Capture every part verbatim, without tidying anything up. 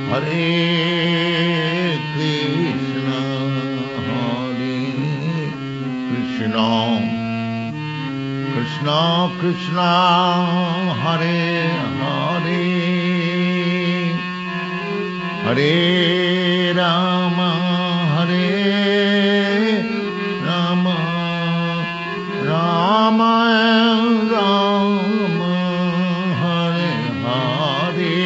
Hare Krishna, Hare Krishna, Krishna Krishna, Hare Hare, Hare Rama, Hare Rama, Rama Rama, Hare Hare,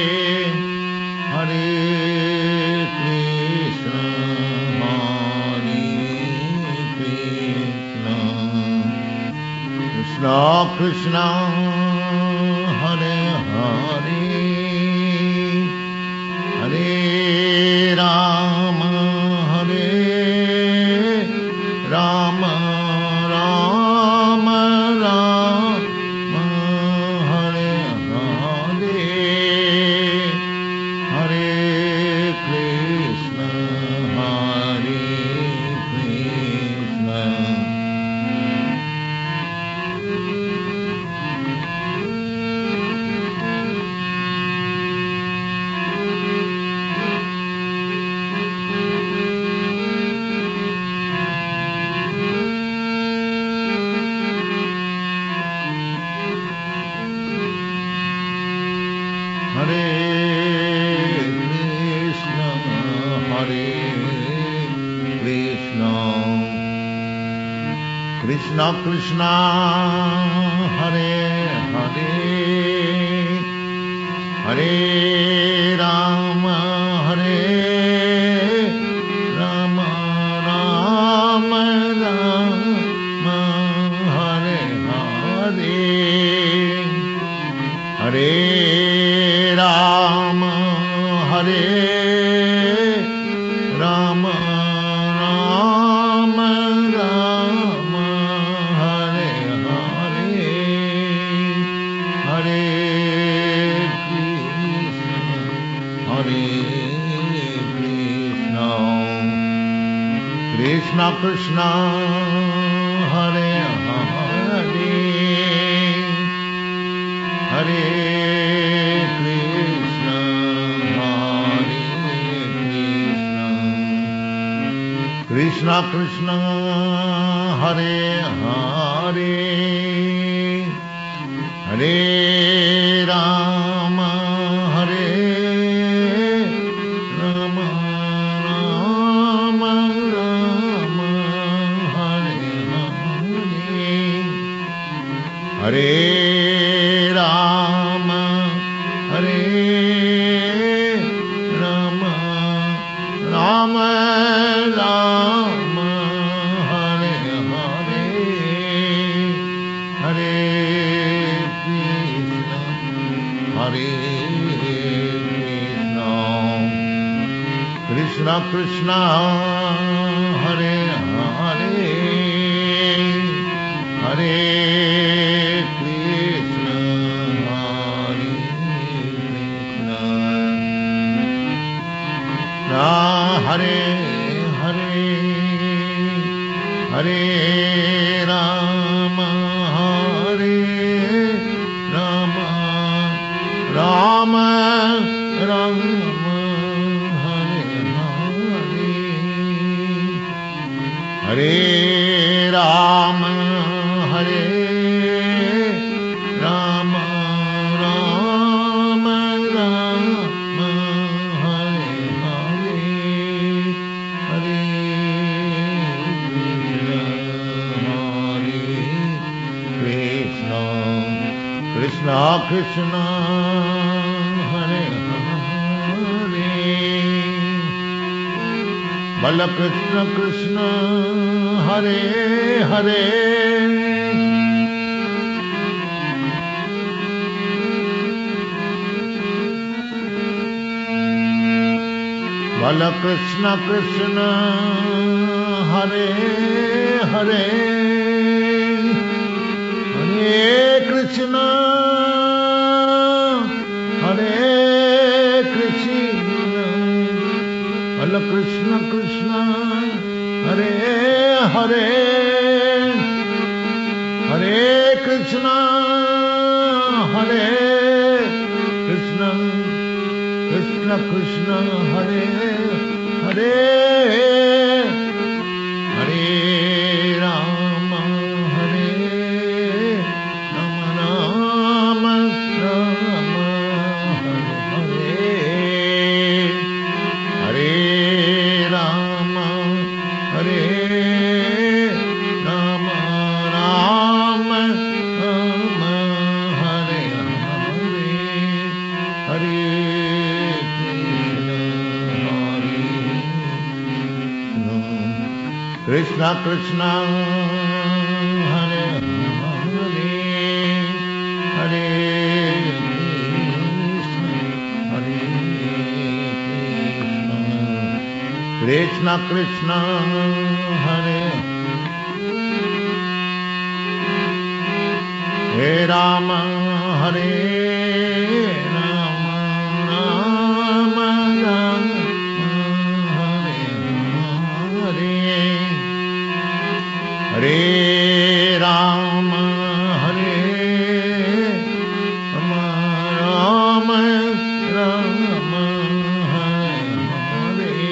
Hare Krishna, Hare Krishna, Krishna Krishna, Hare Hare, Hare Rama, Hare Rama, Rama Rama, Hare Hare, Hare Krishna, Hare Krishna. Hare Krishna, Hare Krishna, Krishna Krishna, Hare Hare, Hare Rama, Hare Rama, Rama Rama, Hare Hare, Hare Rama, Hare Rama, Rama Rama, Hare Hare, Hare Krishna, Hare Krishna, Krishna Krishna, Hare Hare, Hare Krishna, Hare Krishna, Krishna Krishna, Hare Hare, Hare Rama, Hare Rama, Rama Rama, Hare Hare, Hare Rama, Hare Rama, Rama Rama, Hare Hare, Hare Krishna, Hare Krishna, Krishna Krishna, Hare Hare, Hare Krishna, Hare Krishna, Hare Hare, Hare Rama, Hare Rama, Rama Rama, Hare Hare, Hare Rama, Hare Rama, Rama Rama, Hare Hare, Hare Krishna, Krishna Krishna, Hare Hare, Bala Krishna Krishna, Hare Hare, Bala Krishna Krishna, Hare Hare, Hare Krishna, Hare Krishna, Bala Krishna Krishna, Hare Hare, Hare Krishna, Hare Krishna, Krishna Krishna Hare Hare Hare Rama Hare Rama Rama Rama Hare Hare Rama Hare Rama Rama Rama Hare Hare Hare Krishna Krishna Hare Hare Hare Krishna Krishna Krishna Krishna Hare Hare Rama Hare Rama Rama Rama Hare Rama Hare Rama Rama Rama Hare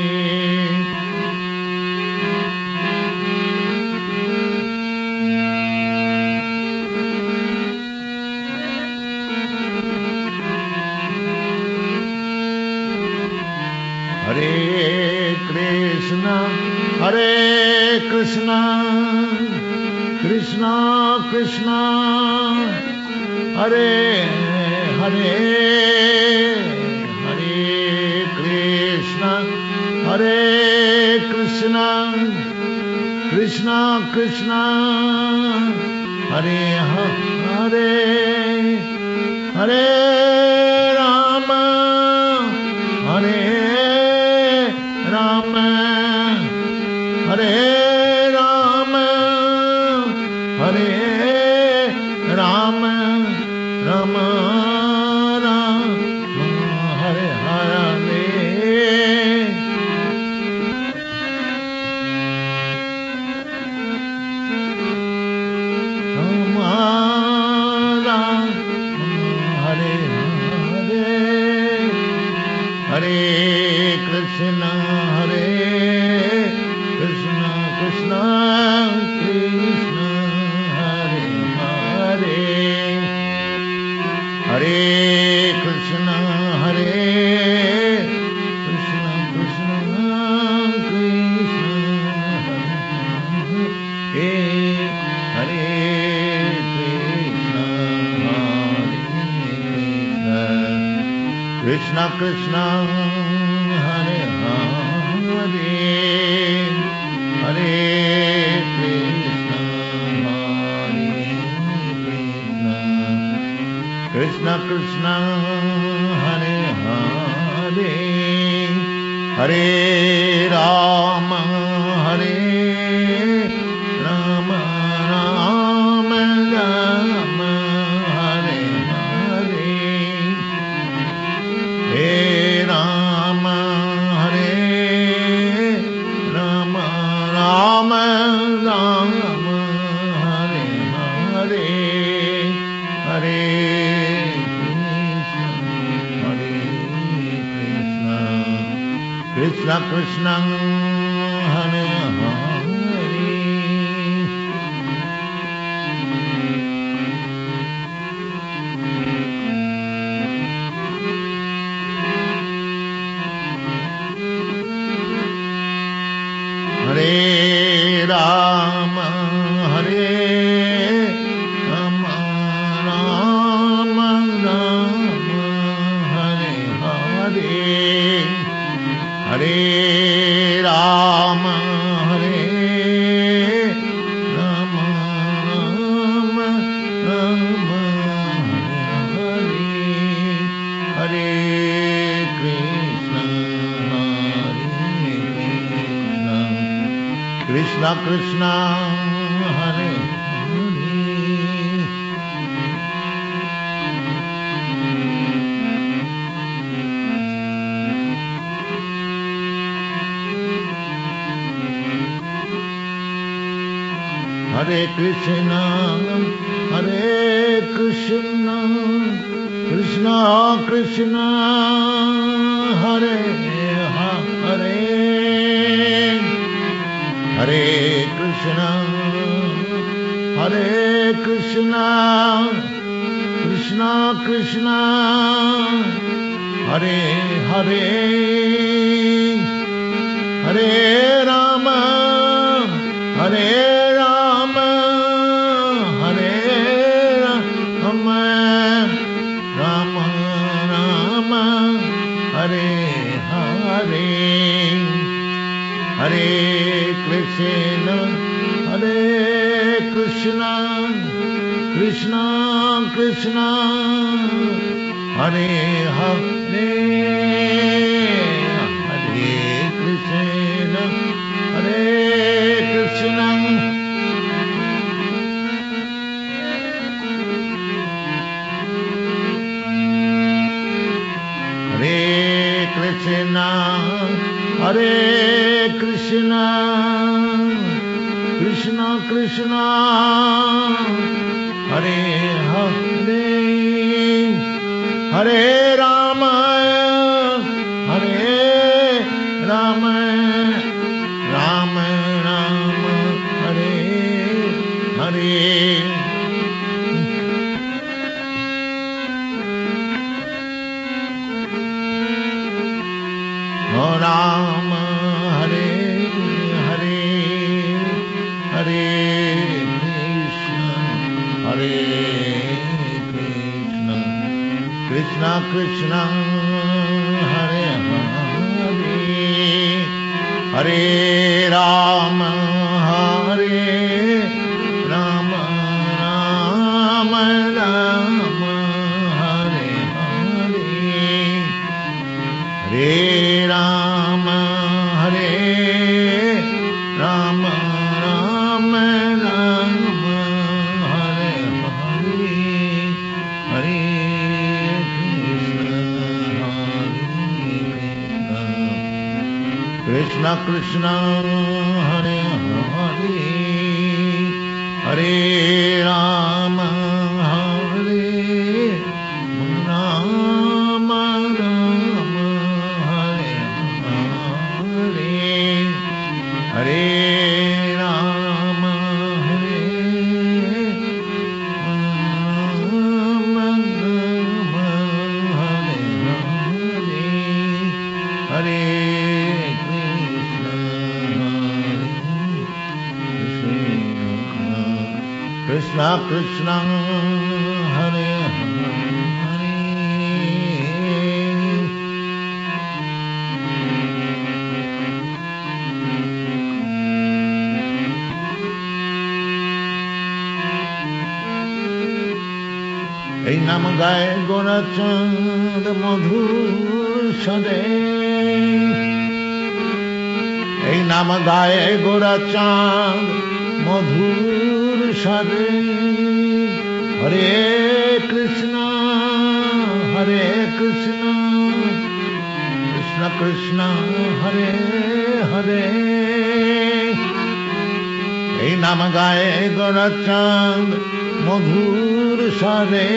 Hare Krishna Hare Krishna Krishna Krishna Hare Hare Hare Krishna Hare Krishna Krishna Krishna Hare Hare Hare Rama Hare Rama Hare Rama Hare Rama Rama Rama Hare Hare Rama Rama Hare Hare Hare Krishna Hare Krishna Krishna Krishna Hare Hare Hare Krishna Hare Krishna Krishna Krishna Hare Hare Krishna Krishna Hare Hare Hare Krishna Hare Krishna Krishna Hare Hare Hare Rama Hare Rama Rama Rama Hare Hare Hare Rama Hare Rama Rama Rama Hare Hare Hare Krishna Krishna Krishna Hare Hare Hare Rama Hare Rama Rama Rama Hare Hare Hare Rama Hare Rama Rama Rama Hare Hare Krishna Hare Krishna Krishna Hare Hare Krishna Hare Krishna Krishna Krishna Hare Hare Hare Krishna Hare Krishna Krishna Krishna Hare Hare Hare Rama Hare Rama Hare Rama Rama Rama Hare Hare Hare Krishna Hare Krishna Krishna Krishna Hare Hare Hare Krishna Hare Krishna Hare Krishna Hare Krishna Krishna Krishna Hare Hare Hare Rama Hare Rama Rama Rama Hare Hare Rama Hare Hare Hare Krishna Hare Krishna Krishna Krishna Hare Hare Hare Rama Hare Rama Rama Rama Hare Hare Hare Rama Hare Rama Rama Rama Hare Hare Hare Krishna Krishna Hare Hare Hare Rama Hare Rama Rama Hare Hare Hare Rama Hare Rama Rama Hare Hare Hare Krishna Krishna Hare Hare এই নাম গায়ে গোরাচাঁদ মধুর সদে এই নাম গায়ে গোরাচাঁদ মধুর সদে হরে কৃষ্ণ হরে কৃষ্ণ কৃষ্ণ কৃষ্ণ হরে হরে এই নাম গায়ে গোরাচাঁদ মধুর সরে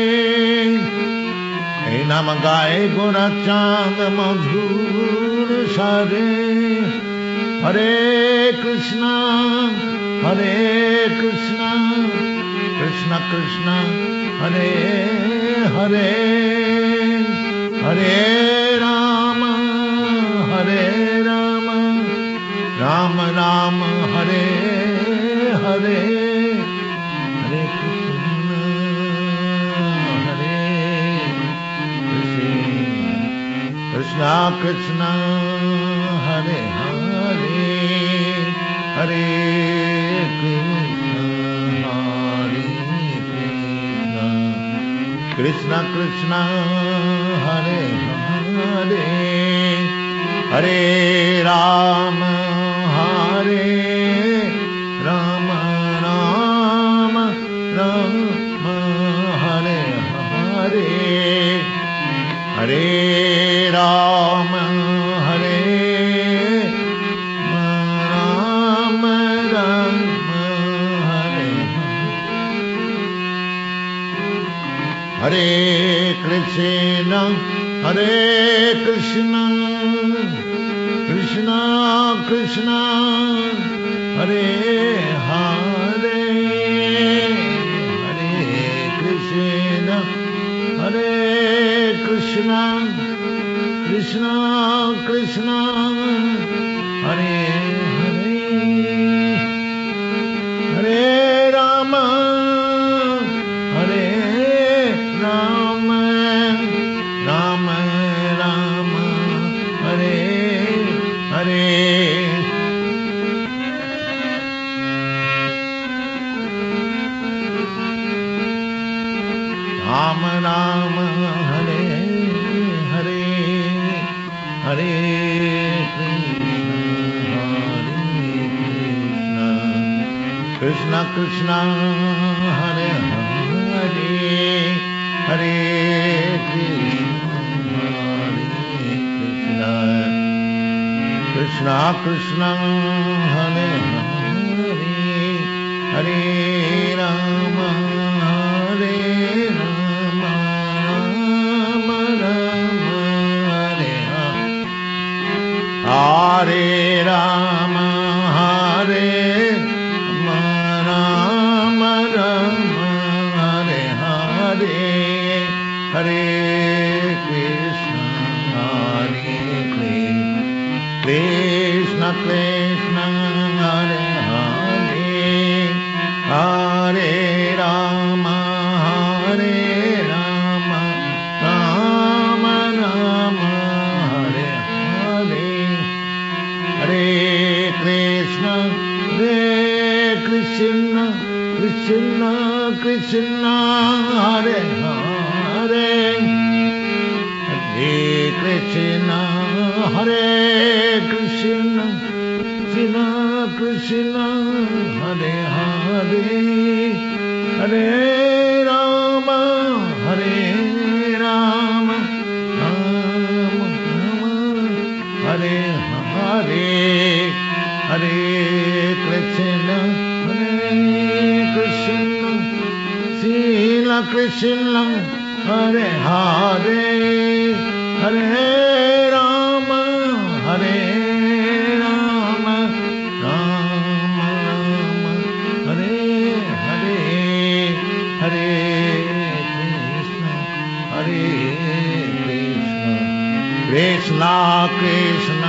এই নাম গায়ে গোরাচাঁদ মধুর সরে হরে কৃষ্ণ হরে কৃষ্ণ কৃষ্ণ কৃষ্ণ হরে হরে হরে রাম হরে রাম রাম রাম হরে হরে হরে কৃষ্ণ হরে কৃষ্ণ কৃষ্ণ হরে হরে হরে কৃষ্ণ হরে কৃষ্ণ কৃষ্ণ কৃষ্ণ হরে হরে হরে রাম হরে রাম রাম রাম হরে হরে হরে রাম হরে রাम Ram Hare Hare Krishna Hare Krishna, Krishna Krishna, Hare Hare, Hare Krishna, Hare Krishna, Krishna Krishna, Hare Hare, Hare Rama, Hare Rama, Rama Rama, Hare Hare. Rama Rama, Hare Hare, Hare Krishna, Krishna Krishna, Hare Hare, Hare Krishna, Krishna Krishna, Hare Hare, Hare Rama, Hare Rama, Rama Rama, Hare Hare, Hare Rama, Hare Rama, Rama Rama, Hare Hare, Hare Krishna, Hare Krishna, Krishna Hare Hare, Hare Rama, Hare Rama, Rama Rama, Hare Hare, Hare Krishna, Hare Krishna, Krishna Krishna, Hare Hare, Hare Krishna, Hare Krishna, Krishna Krishna, Hare Hare, Hare Rama, Hare Rama, Rama Rama, Hare Hare, Hare Krishna, Hare Krishna, Krishna Krishna, Hare Hare, Hare Rama, Hare Rama, Rama Rama, Hare Hare, Hare Krishna, Hare Krishna, Krishna Krishna,